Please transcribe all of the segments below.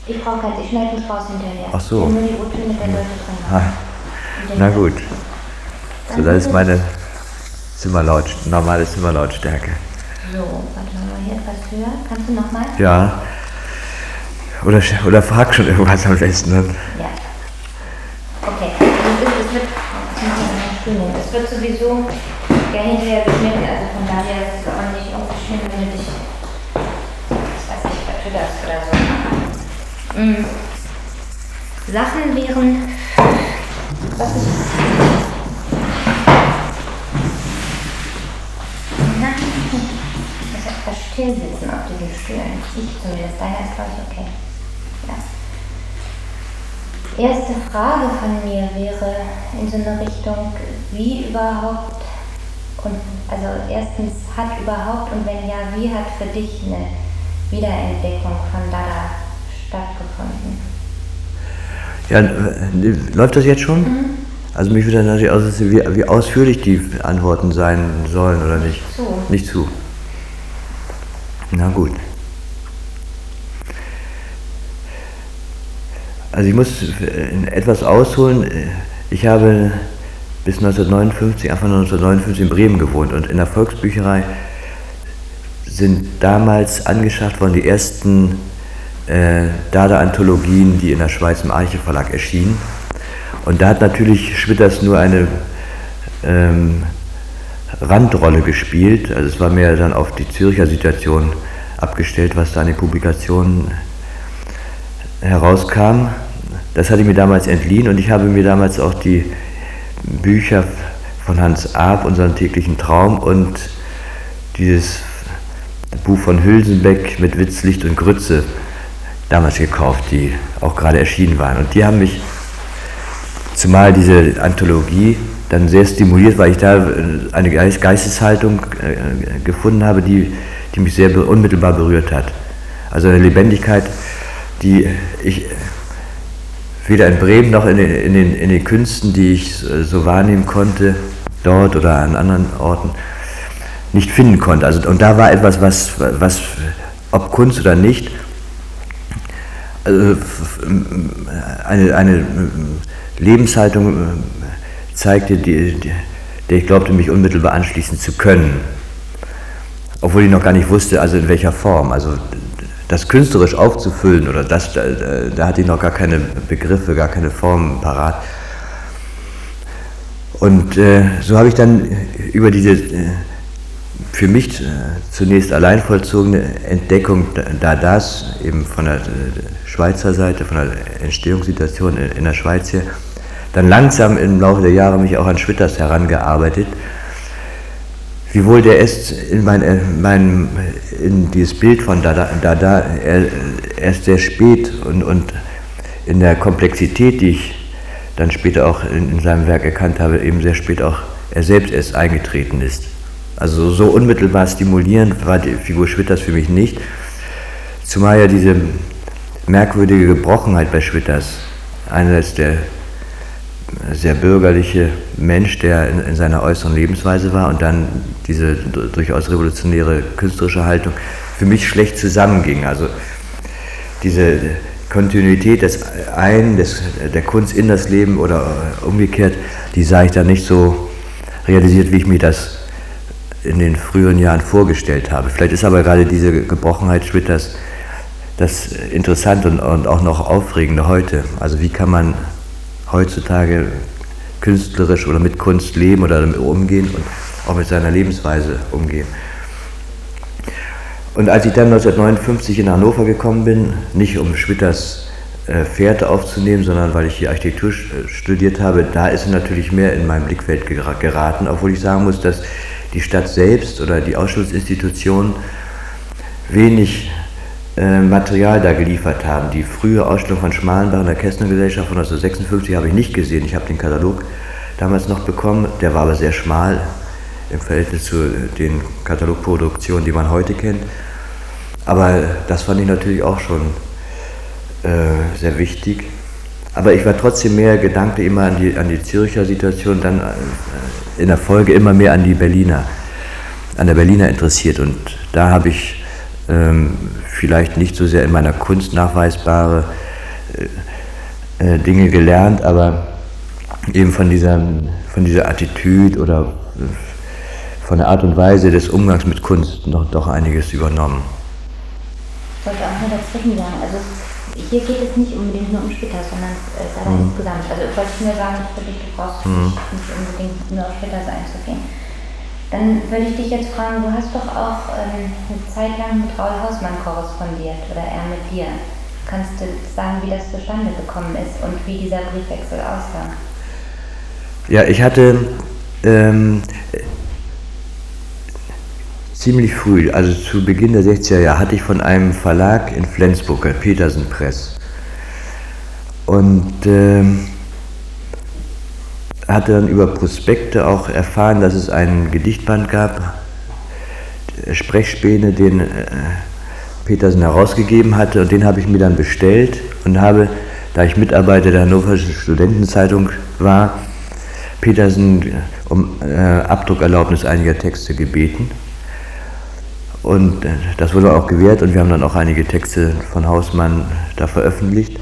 Ich brauche keins, ich schneide mich raus hinterher. Ach so. Ich will nur die O-Töne der Leute drin haben. Na gut. So, das ist meine normale Zimmerlautstärke. So, warte mal, hier etwas höher. Kannst du nochmal? Ja. Oder frag schon irgendwas am besten. Ne? Ja. Okay. Es wird sowieso ja hinterher geschnitten, also von daher ist es auch nicht irgendwie schlimm, wenn du dich, was weiß ich, vertütterst oder so. Sachen wären, was ist das etwas still sitzen auf diesen Stühlen. Ich zumindest, deiner ist glaube ich okay. Ja. Erste Frage von mir wäre in so eine Richtung, wie überhaupt, und also erstens, hat überhaupt und wenn ja, wie hat für dich eine Wiederentdeckung von Dada stattgefunden? Ja, läuft das jetzt schon? Also mich würde natürlich aussehen, wie ausführlich die Antworten sein sollen oder nicht. Nicht zu. Na gut. Also ich muss etwas ausholen. Ich habe bis 1959, Anfang 1959 in Bremen gewohnt und in der Volksbücherei sind damals angeschafft worden die ersten Dada-Anthologien, die in der Schweiz im Arche Verlag erschienen. Und da hat natürlich Schwitters nur eine Randrolle gespielt. Also es war mehr dann auf die Zürcher Situation abgestellt, was da an den Publikationen herauskam. Das hatte ich mir damals entliehen und ich habe mir damals auch die Bücher von Hans Arp, Unseren täglichen Traum, und dieses Buch von Hülsenbeck mit Witz, Licht und Grütze damals gekauft, die auch gerade erschienen waren. Und die haben mich, zumal diese Anthologie, dann sehr stimuliert, weil ich da eine Geisteshaltung gefunden habe, die mich sehr unmittelbar berührt hat. Also eine Lebendigkeit, die ich weder in Bremen noch in den Künsten, die ich so wahrnehmen konnte, dort oder an anderen Orten, nicht finden konnte. Also, und da war etwas, was ob Kunst oder nicht, also eine Lebenshaltung zeigte, der ich glaubte, mich unmittelbar anschließen zu können. Obwohl ich noch gar nicht wusste, also in welcher Form. Also das künstlerisch aufzufüllen oder das, da hatte ich noch gar keine Begriffe, gar keine Formen parat. Und so habe ich dann über diese für mich zunächst allein vollzogene Entdeckung Dadas, eben von der Schweizer Seite, von der Entstehungssituation in der Schweiz hier, dann langsam im Laufe der Jahre mich auch an Schwitters herangearbeitet. Wiewohl der erst in dieses Bild von Dada erst sehr spät und in der Komplexität, die ich dann später auch in seinem Werk erkannt habe, eben sehr spät auch er selbst erst eingetreten ist. Also so unmittelbar stimulierend war die Figur Schwitters für mich nicht, zumal ja diese merkwürdige Gebrochenheit bei Schwitters, einerseits der sehr bürgerliche Mensch, der in seiner äußeren Lebensweise war, und dann diese durchaus revolutionäre künstlerische Haltung für mich schlecht zusammenging. Also diese Kontinuität der Kunst in das Leben oder umgekehrt, die sah ich da nicht so realisiert, wie ich mir das in den früheren Jahren vorgestellt habe. Vielleicht ist aber gerade diese Gebrochenheit Schwitters das Interessante und auch noch Aufregende heute. Also wie kann man heutzutage künstlerisch oder mit Kunst leben oder damit umgehen und auch mit seiner Lebensweise umgehen. Und als ich dann 1959 in Hannover gekommen bin, nicht um Schwitters Fährte aufzunehmen, sondern weil ich hier Architektur studiert habe, da ist er natürlich mehr in mein Blickfeld geraten, obwohl ich sagen muss, dass die Stadt selbst oder die Ausstellungsinstitutionen wenig Material da geliefert haben. Die frühe Ausstellung von Schmalenbach in der Kästner Gesellschaft von 1956 habe ich nicht gesehen. Ich habe den Katalog damals noch bekommen, der war aber sehr schmal im Verhältnis zu den Katalogproduktionen, die man heute kennt. Aber das fand ich natürlich auch schon sehr wichtig. Aber ich war trotzdem mehr Gedanke immer an die Zürcher Situation, dann in der Folge immer mehr an der Berliner interessiert. Und da habe ich vielleicht nicht so sehr in meiner Kunst nachweisbare Dinge gelernt, aber eben von dieser Attitüde oder von der Art und Weise des Umgangs mit Kunst doch einiges übernommen. Ich wollte auch nur dazwischen sagen, also hier geht es nicht unbedingt nur um Schwitters, sondern insgesamt. Also ich wollte nur sagen, für dich, du brauchst nicht unbedingt nur auf Schwitters einzugehen. Dann würde ich dich jetzt fragen, du hast doch auch eine Zeit lang mit Raoul Hausmann korrespondiert oder er mit dir. Kannst du sagen, wie das zustande gekommen ist und wie dieser Briefwechsel aussah? Ja, ich hatte ziemlich früh, also zu Beginn der 60er Jahre, hatte ich von einem Verlag in Flensburg, Petersen Press, und hatte dann über Prospekte auch erfahren, dass es einen Gedichtband gab, Sprechspäne, den Petersen herausgegeben hatte, und den habe ich mir dann bestellt und habe, da ich Mitarbeiter der Hannoverschen Studentenzeitung war, Petersen um Abdruckerlaubnis einiger Texte gebeten. Und das wurde auch gewährt und wir haben dann auch einige Texte von Hausmann da veröffentlicht.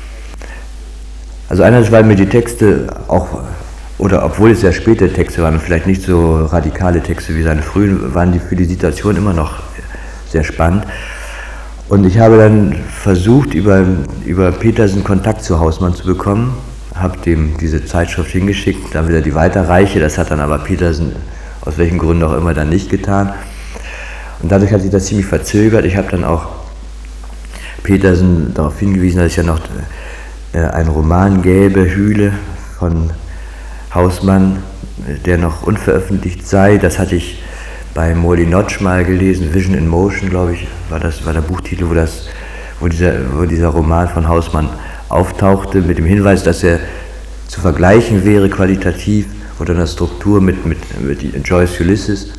Also einerseits, weil mir die Texte auch, oder obwohl es sehr späte Texte waren, vielleicht nicht so radikale Texte wie seine frühen, waren die für die Situation immer noch sehr spannend. Und ich habe dann versucht, über Petersen Kontakt zu Hausmann zu bekommen, habe dem diese Zeitschrift hingeschickt, dann wieder die Weiterreiche, das hat dann aber Petersen aus welchen Gründen auch immer dann nicht getan. Und dadurch hat sich das ziemlich verzögert. Ich habe dann auch Petersen darauf hingewiesen, dass es ja noch einen Roman gäbe, Hühle, von Hausmann, der noch unveröffentlicht sei. Das hatte ich bei Molly Notch mal gelesen, Vision in Motion, glaube ich, war der Buchtitel, wo dieser Roman von Hausmann auftauchte, mit dem Hinweis, dass er zu vergleichen wäre qualitativ oder in der Struktur mit Joyce Ulysses.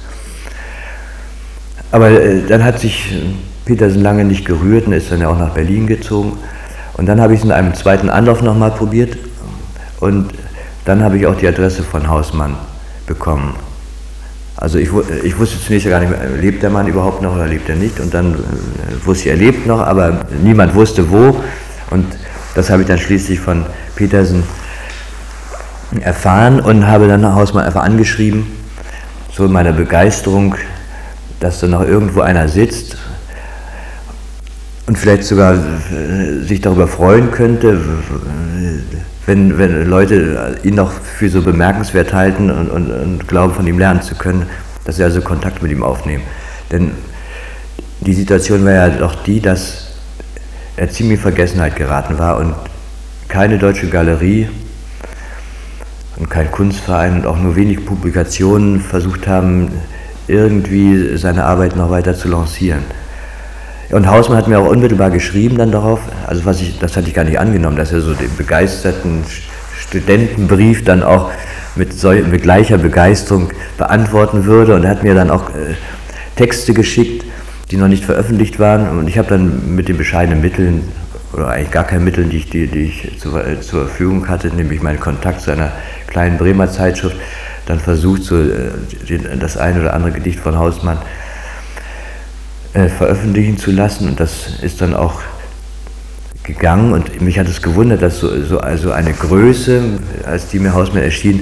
Aber dann hat sich Petersen lange nicht gerührt und ist dann ja auch nach Berlin gezogen. Und dann habe ich es in einem zweiten Anlauf nochmal probiert und dann habe ich auch die Adresse von Hausmann bekommen. Also ich wusste zunächst ja gar nicht mehr, lebt der Mann überhaupt noch oder lebt er nicht, und dann wusste ich, er lebt noch, aber niemand wusste wo, und das habe ich dann schließlich von Petersen erfahren und habe dann Hausmann einfach angeschrieben, so in meiner Begeisterung, dass da noch irgendwo einer sitzt und vielleicht sogar sich darüber freuen könnte, wenn Leute ihn noch für so bemerkenswert halten und glauben, von ihm lernen zu können, dass sie also Kontakt mit ihm aufnehmen. Denn die Situation war ja doch die, dass er ziemlich in Vergessenheit geraten war und keine deutsche Galerie und kein Kunstverein und auch nur wenig Publikationen versucht haben, irgendwie seine Arbeit noch weiter zu lancieren. Und Hausmann hat mir auch unmittelbar geschrieben dann darauf, also das hatte ich gar nicht angenommen, dass er so den begeisterten Studentenbrief dann auch mit gleicher Begeisterung beantworten würde, und er hat mir dann auch Texte geschickt, die noch nicht veröffentlicht waren, und ich habe dann mit den bescheidenen Mitteln, oder eigentlich gar keinen Mitteln, die ich zur Verfügung hatte, nämlich meinen Kontakt zu einer kleinen Bremer Zeitschrift, dann versucht, so das ein oder andere Gedicht von Hausmann veröffentlichen zu lassen, und das ist dann auch gegangen, und mich hat es gewundert, dass also eine Größe, als die mir Hausmann erschien,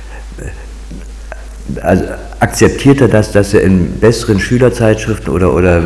also akzeptiert er das, dass er in besseren Schülerzeitschriften oder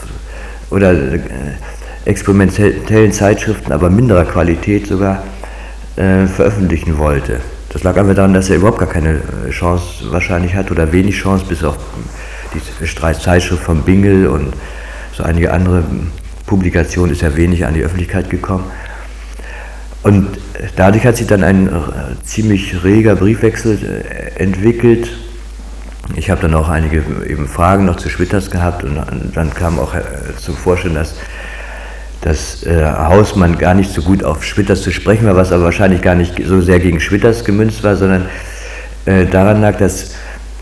experimentellen Zeitschriften, aber minderer Qualität sogar, veröffentlichen wollte. Das lag einfach daran, dass er überhaupt gar keine Chance wahrscheinlich hat oder wenig Chance, bis auf die Zeitschrift von Bingel und so einige andere Publikationen ist er wenig an die Öffentlichkeit gekommen. Und dadurch hat sich dann ein ziemlich reger Briefwechsel entwickelt. Ich habe dann auch einige eben Fragen noch zu Schwitters gehabt, und dann kam auch zum Vorschein, dass Hausmann gar nicht so gut auf Schwitters zu sprechen war, was aber wahrscheinlich gar nicht so sehr gegen Schwitters gemünzt war, sondern daran lag, dass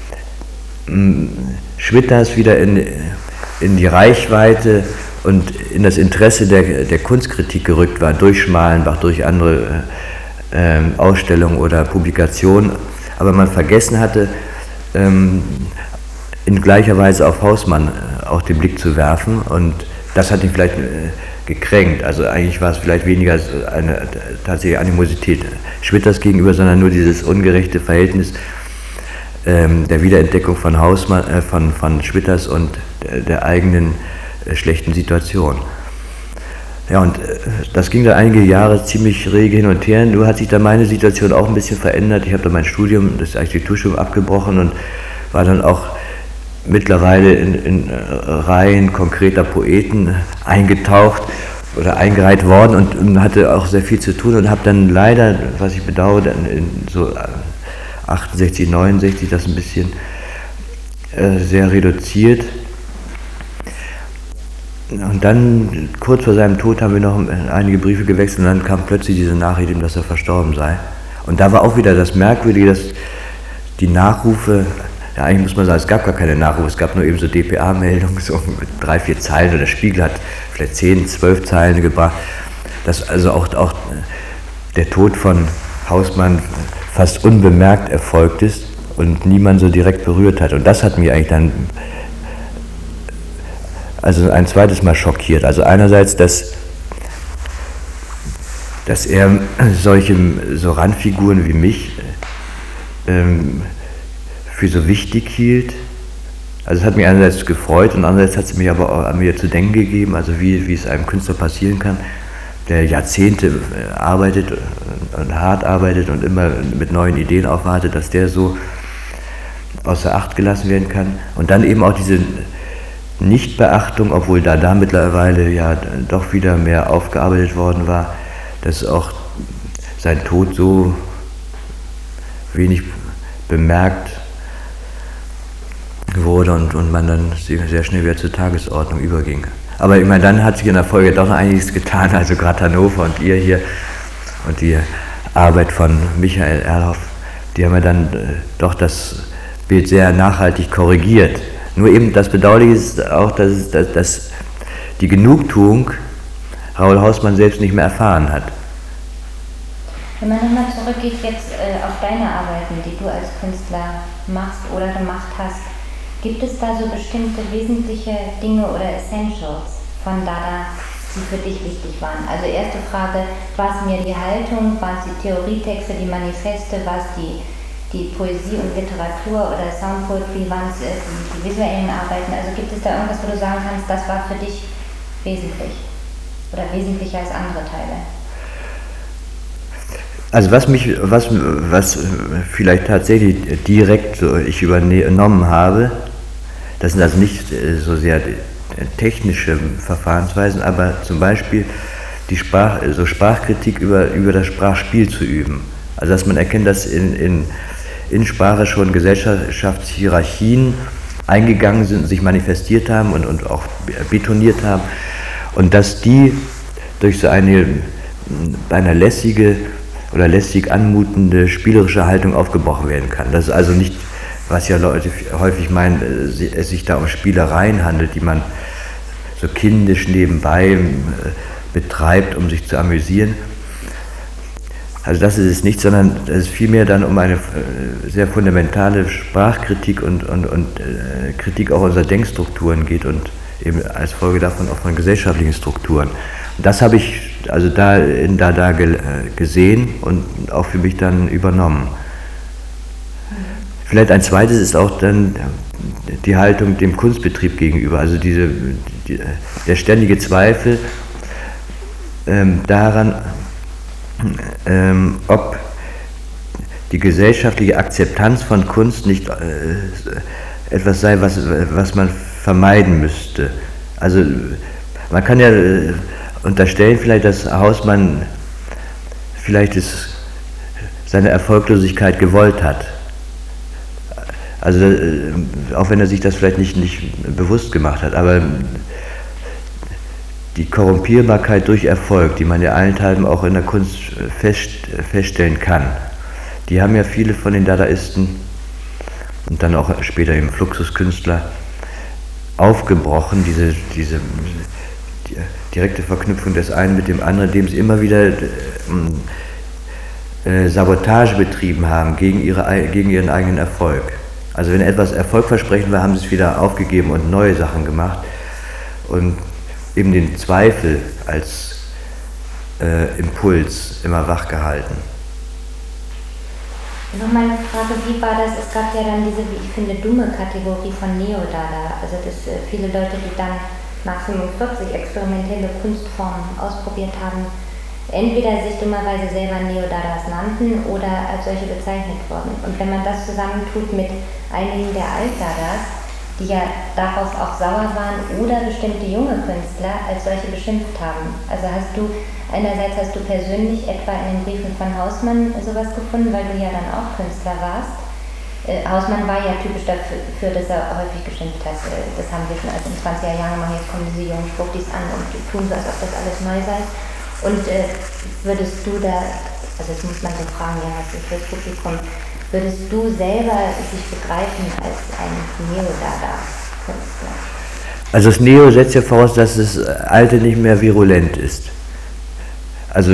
Schwitters wieder in die Reichweite und in das Interesse der Kunstkritik gerückt war, durch Schmalenbach, durch andere Ausstellungen oder Publikationen, aber man vergessen hatte, in in gleicher Weise auf Hausmann auch den Blick zu werfen, und das hat ihn vielleicht gekränkt. Also eigentlich war es vielleicht weniger eine tatsächliche Animosität Schwitters gegenüber, sondern nur dieses ungerechte Verhältnis der Wiederentdeckung von Hausmann, von Schwitters und der eigenen schlechten Situation. Ja, und das ging dann einige Jahre ziemlich rege hin und her. Nur hat sich dann meine Situation auch ein bisschen verändert. Ich habe dann mein Studium, das Architekturstudium, abgebrochen und war dann auch mittlerweile in Reihen konkreter Poeten eingetaucht oder eingereiht worden und hatte auch sehr viel zu tun und habe dann leider, was ich bedauere, dann in so 68, 69 das ein bisschen sehr reduziert. Und dann, kurz vor seinem Tod, haben wir noch einige Briefe gewechselt und dann kam plötzlich diese Nachricht, dass er verstorben sei. Und da war auch wieder das Merkwürdige, dass die Nachrufe, ja, eigentlich muss man sagen, es gab gar keine Nachrufe, es gab nur eben so dpa-Meldungen, so mit 3, 4 Zeilen, oder der Spiegel hat vielleicht 10, 12 Zeilen gebracht, dass also auch der Tod von Hausmann fast unbemerkt erfolgt ist und niemand so direkt berührt hat. Und das hat mich eigentlich dann also ein zweites Mal schockiert. Also einerseits, dass er so Randfiguren wie mich für so wichtig hielt. Also es hat mich einerseits gefreut und andererseits hat es mir aber auch an mir zu denken gegeben, also wie es einem Künstler passieren kann, der Jahrzehnte arbeitet und hart arbeitet und immer mit neuen Ideen aufwartet, dass der so außer Acht gelassen werden kann. Und dann eben auch diese Nichtbeachtung, obwohl da mittlerweile ja doch wieder mehr aufgearbeitet worden war, dass auch sein Tod so wenig bemerkt wurde und man dann sehr schnell wieder zur Tagesordnung überging. Aber ich meine, dann hat sich in der Folge doch noch einiges getan, also gerade Hannover und ihr hier und die Arbeit von Michael Erhoff, die haben ja dann doch das Bild sehr nachhaltig korrigiert. Nur eben das Bedauerliche ist auch, dass die Genugtuung Raoul Hausmann selbst nicht mehr erfahren hat. Wenn man nochmal zurückgeht jetzt auf deine Arbeiten, die du als Künstler machst oder gemacht hast, gibt es da so bestimmte wesentliche Dinge oder Essentials von Dada, die für dich wichtig waren? Also erste Frage, war es mehr die Haltung, waren es die Theorietexte, die Manifeste, war es die Poesie und Literatur oder Soundpoetry, waren es die visuellen Arbeiten? Also gibt es da irgendwas, wo du sagen kannst, das war für dich wesentlich oder wesentlicher als andere Teile? Also was vielleicht tatsächlich direkt so ich übernommen habe, das sind also nicht so sehr technische Verfahrensweisen, aber zum Beispiel die Sprachkritik über das Sprachspiel zu üben. Also dass man erkennt, dass in Sprache schon Gesellschaftshierarchien eingegangen sind, sich manifestiert haben und auch betoniert haben und dass die durch so eine lässige oder lästig anmutende spielerische Haltung aufgebrochen werden kann. Das ist also nicht, was ja Leute häufig meinen, es sich da um Spielereien handelt, die man so kindisch nebenbei betreibt, um sich zu amüsieren. Also das ist es nicht, sondern es ist vielmehr dann um eine sehr fundamentale Sprachkritik und Kritik auch unserer Denkstrukturen geht und eben als Folge davon auch von gesellschaftlichen Strukturen. Und das habe ich also da gesehen und auch für mich dann übernommen. Vielleicht ein zweites ist auch dann die Haltung dem Kunstbetrieb gegenüber, also der ständige Zweifel daran, ob die gesellschaftliche Akzeptanz von Kunst nicht etwas sei, was man vermeiden müsste. Also man kann ja unterstellen vielleicht, dass Hausmann vielleicht seine Erfolglosigkeit gewollt hat. Also auch wenn er sich das vielleicht nicht bewusst gemacht hat, aber die Korrumpierbarkeit durch Erfolg, die man ja allenthalben auch in der Kunst feststellen kann, die haben ja viele von den Dadaisten und dann auch später eben Fluxuskünstler aufgebrochen, diese direkte Verknüpfung des einen mit dem anderen, indem sie immer wieder Sabotage betrieben haben gegen ihren eigenen Erfolg. Also wenn etwas erfolgversprechend war, haben sie es wieder aufgegeben und neue Sachen gemacht und eben den Zweifel als Impuls immer wach gehalten. Nochmal eine Frage, wie war das? Es gab ja dann diese, wie ich finde, dumme Kategorie von Neo-Dada. Also dass viele Leute, die dann nach 45 experimentelle Kunstformen ausprobiert haben, entweder sich dummerweise selber Neo-Dadas nannten oder als solche bezeichnet wurden. Und wenn man das zusammentut mit einigen der Alt-Dadas, die ja daraus auch sauer waren oder bestimmte junge Künstler als solche beschimpft haben. Also einerseits hast du persönlich etwa in den Briefen von Hausmann sowas gefunden, weil du ja dann auch Künstler warst. Hausmann war ja typisch dafür, dass er häufig geschimpft hat. Das haben wir schon als in 20er Jahren gemacht, jetzt kommen diese jungen Schwuchtis an und tun so, als ob das alles neu sei. Und würdest du da, also das muss man so fragen, ja, was ist fürs Publikum, würdest du selber dich begreifen als ein Neo-Dada-Künstler? Also das Neo setzt ja voraus, dass das Alte nicht mehr virulent ist. Also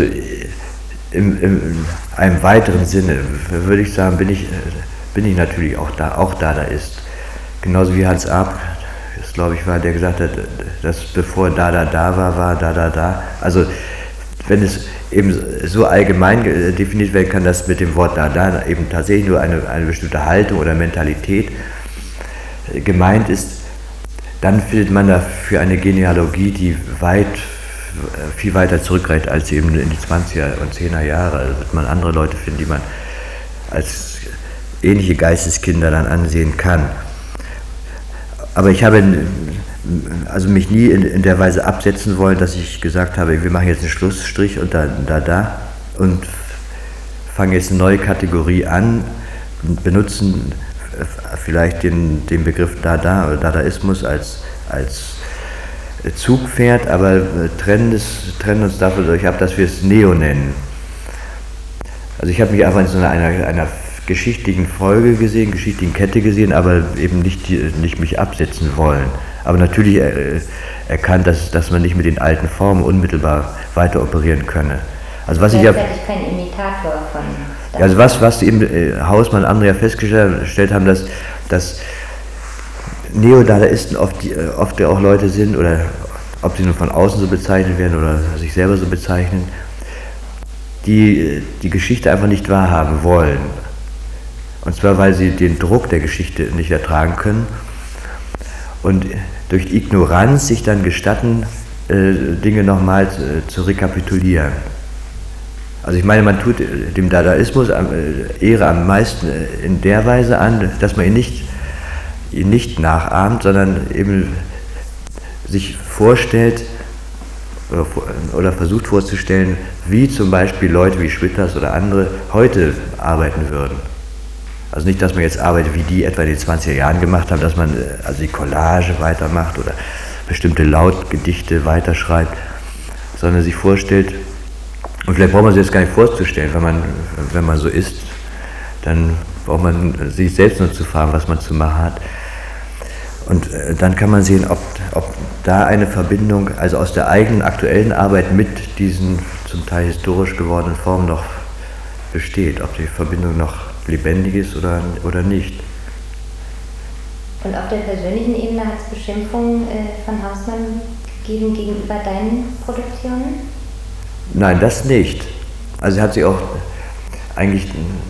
in einem weiteren Sinne würde ich sagen, bin ich natürlich auch Dadaist. Genauso wie Hans Arp, das glaube ich war, der gesagt hat, dass bevor Dada da war Dada da. Also wenn es eben so allgemein definiert werden kann, dass mit dem Wort Dada eben tatsächlich nur eine bestimmte Haltung oder Mentalität gemeint ist, dann findet man dafür eine Genealogie, die viel weiter zurückreicht als eben in die 20er und 10er Jahre. Also wird man andere Leute finden, die man als ähnliche Geisteskinder dann ansehen kann. Aber ich habe also mich nie in der Weise absetzen wollen, dass ich gesagt habe, wir machen jetzt einen Schlussstrich und da und fangen jetzt eine neue Kategorie an und benutzen vielleicht den Begriff Dada oder Dadaismus als Zugpferd, aber trennen uns dafür ab, dass wir es Neo nennen. Also ich habe mich einfach in so einer geschichtlichen Folge gesehen, geschichtlichen Kette gesehen, aber eben nicht mich absetzen wollen. Aber natürlich erkannt, dass man nicht mit den alten Formen unmittelbar weiter operieren könne. Also was ich ja kein Imitator von. Also was eben Hausmann und andere ja festgestellt haben, dass Neo-Dadaisten oft auch Leute sind, oder ob sie nur von außen so bezeichnet werden oder sich selber so bezeichnen, die die Geschichte einfach nicht wahrhaben wollen. Und zwar, weil sie den Druck der Geschichte nicht ertragen können und durch Ignoranz sich dann gestatten, Dinge nochmal zu rekapitulieren. Also ich meine, man tut dem Dadaismus Ehre am meisten in der Weise an, dass man ihn nicht nachahmt, sondern eben sich vorstellt oder versucht vorzustellen, wie zum Beispiel Leute wie Schwitters oder andere heute arbeiten würden. Also nicht, dass man jetzt arbeitet, wie die etwa in den 20er Jahren gemacht haben, dass man also die Collage weitermacht oder bestimmte Lautgedichte weiterschreibt, sondern sich vorstellt, und vielleicht braucht man sich das gar nicht vorzustellen, wenn man so ist, dann braucht man sich selbst nur zu fragen, was man zu machen hat. Und dann kann man sehen, ob da eine Verbindung, also aus der eigenen aktuellen Arbeit mit diesen zum Teil historisch gewordenen Formen noch besteht, ob die Verbindung noch lebendig ist oder nicht. Und auf der persönlichen Ebene hat es Beschimpfungen von Hausmann gegeben gegenüber deinen Produktionen? Nein, das nicht. Also er hat sich auch eigentlich,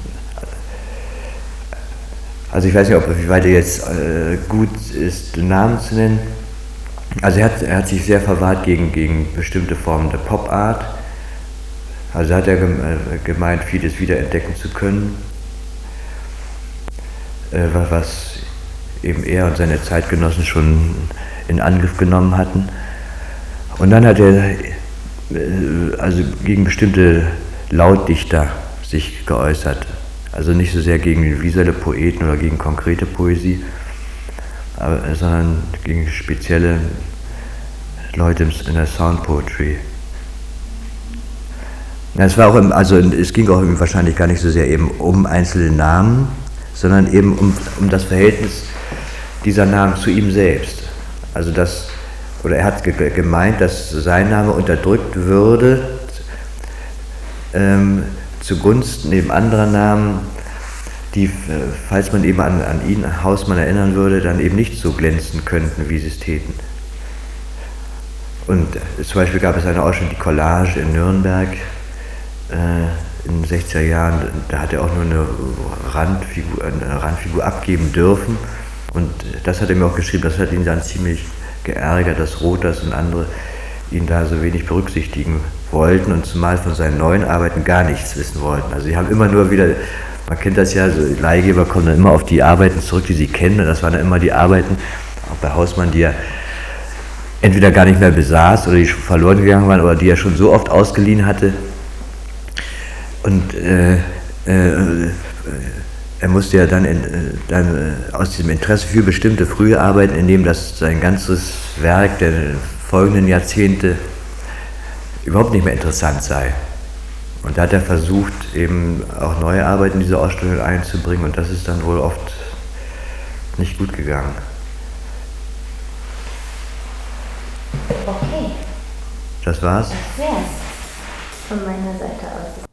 also ich weiß nicht, wie weit er jetzt gut ist, den Namen zu nennen. Also er hat sich sehr verwahrt gegen bestimmte Formen der Pop-Art. Also hat er gemeint, vieles wiederentdecken zu können, was eben er und seine Zeitgenossen schon in Angriff genommen hatten. Und dann hat er also gegen bestimmte Lautdichter sich geäußert. Also nicht so sehr gegen visuelle Poeten oder gegen konkrete Poesie, sondern gegen spezielle Leute in der Sound Poetry. Es ging auch wahrscheinlich gar nicht so sehr eben um einzelne Namen, sondern eben um das Verhältnis dieser Namen zu ihm selbst. Also er hat gemeint, dass sein Name unterdrückt würde zugunsten eben anderer Namen, die, falls man eben an ihn, Hausmann, erinnern würde, dann eben nicht so glänzen könnten, wie sie es täten. Und zum Beispiel gab es eine Ausstellung, die Collage in Nürnberg in den 60er Jahren, da hat er auch nur eine Randfigur abgeben dürfen. Und das hat er mir auch geschrieben, das hat ihn dann ziemlich geärgert, dass Rothers und andere ihn da so wenig berücksichtigen wollten und zumal von seinen neuen Arbeiten gar nichts wissen wollten. Also sie haben immer nur wieder, man kennt das ja, so Leihgeber kommen dann immer auf die Arbeiten zurück, die sie kennen, und das waren dann immer die Arbeiten, auch bei Hausmann, die er entweder gar nicht mehr besaß oder die schon verloren gegangen waren oder die er schon so oft ausgeliehen hatte. Und er musste ja dann aus diesem Interesse für bestimmte frühe Arbeiten, in dem das sein ganzes Werk der folgenden Jahrzehnte überhaupt nicht mehr interessant sei. Und da hat er versucht, eben auch neue Arbeiten in diese Ausstellung einzubringen, und das ist dann wohl oft nicht gut gegangen. Okay. Das war's? Das wär's von meiner Seite aus.